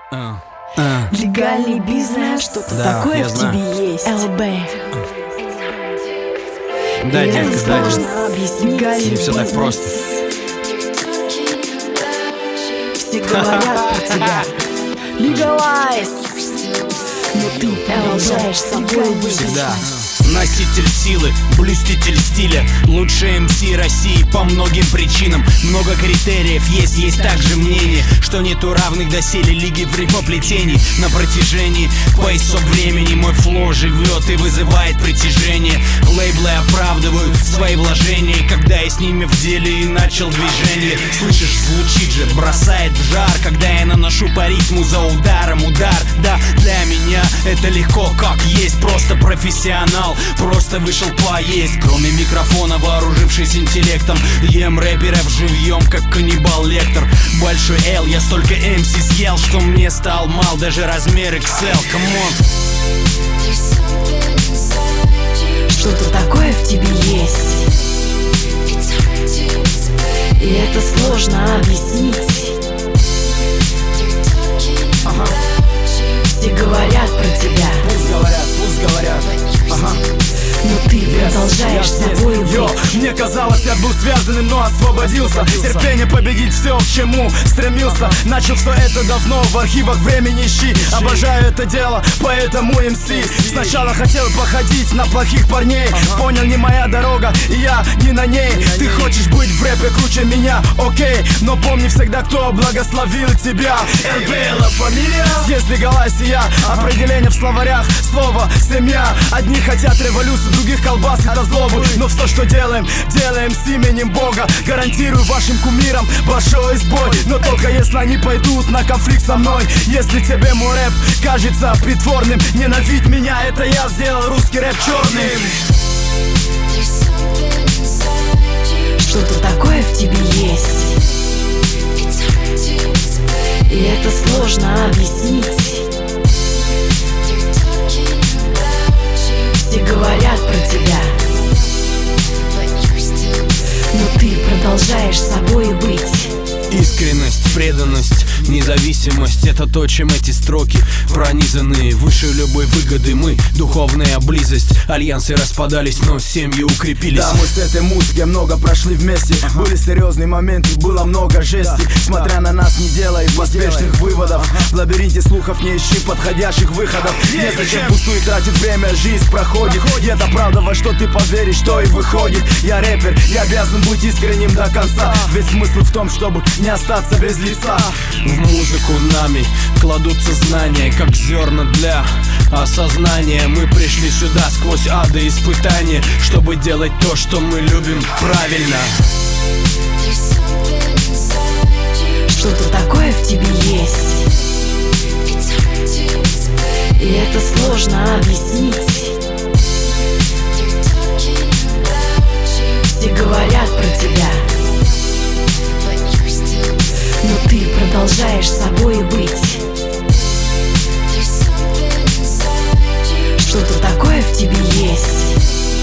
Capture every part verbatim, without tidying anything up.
Uh, uh. Легальный бизнес, что-то Да, такое я в знаю. тебе есть. эл бэ. Да, Я детка, не да, сложно объяснить. не все так просто. Все говорят про тебя. Legalize. Но ты продолжаешь собой быть. Всегда. Носитель силы, блюститель стиля, лучший эм си России по многим причинам. Много критериев есть, есть также мнение, что нету равных доселе лиги в рифмоплетении. На протяжении поясов времени мой флоу живет и вызывает притяжение. Лейблы оправдывают свои вложения, когда я с ними в деле и начал движение. Слышишь, звучит же, бросает в жар, когда я наношу по ритму за ударом удар. Да, для меня это легко как есть, просто профессионал. Просто вышел поесть. Кроме микрофона, вооружившись интеллектом, ем рэперов живьем, как каннибал Лектор. Большой Л, я столько эм си съел, что мне стал мал даже размер икс эл. Камон. Что-то такое в тебе есть. И это сложно объяснить. Ага. Все говорят про тебя. Пусть говорят, пусть говорят. Ага. Но ты продолжаешь yes, собой yes. быть. Йо, мне казалось, я был связанным, но освободился. Терпение победить все, к чему стремился. Начал все это давно, в архивах времени ищи. Обожаю это дело, поэтому эм си. Сначала хотел походить на плохих парней. Понял, не моя дорога, и я не на ней. Ты хочешь быть в рэпе круче меня, окей. Но помни всегда, кто благословил тебя. эл бэ эл фамилия. Здесь Legalize, я определение в словарях. Слово семья. Одни хотят революцию, других колбас это злобу. Но все, что делаем, делаем с именем Бога. Гарантирую вашим кумирам большой сбой. Но только если они пойдут на конфликт со мной. Если тебе мой рэп кажется притворным, ненавидь меня, это я сделал русский рэп черным. Что-то такое в тебе есть. И это сложно объяснить. Все говорят про тебя. Но ты продолжаешь собой быть. Искренность, преданность, независимость — это то, чем эти строки пронизаны. Выше любой выгоды мы — духовная близость. Альянсы распадались, но семьи укрепились. Да, мы с этой музыкой много прошли вместе. Были серьезные моменты, было много жести. Смотря на нас, не делай поспешных выводов. В лабиринте слухов не ищи подходящих выходов. Незачем впустую тратить время, жизнь проходит. И это правда, во что ты поверишь, что и выходит. Я рэпер, я обязан быть искренним до конца. Весь смысл в том, чтобы не остаться без лица. В музыку нами кладутся знания, как зерна для осознания. Мы пришли сюда сквозь ады и испытания, чтобы делать то, что мы любим правильно. Что-то такое в тебе есть. И это сложно объяснить. Все говорят про тебя. Но ты продолжаешь собой быть. Что-то такое в тебе есть.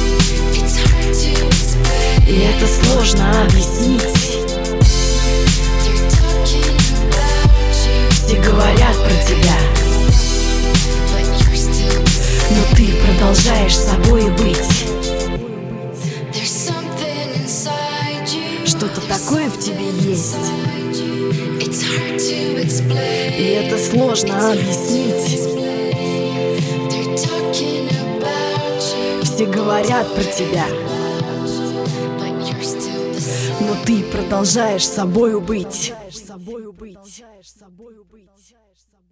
И это сложно объяснить. Все говорят про тебя. Но ты продолжаешь собой быть. Что-то такое в тебе есть. И это сложно объяснить. Все говорят про тебя. Но ты продолжаешь собою быть.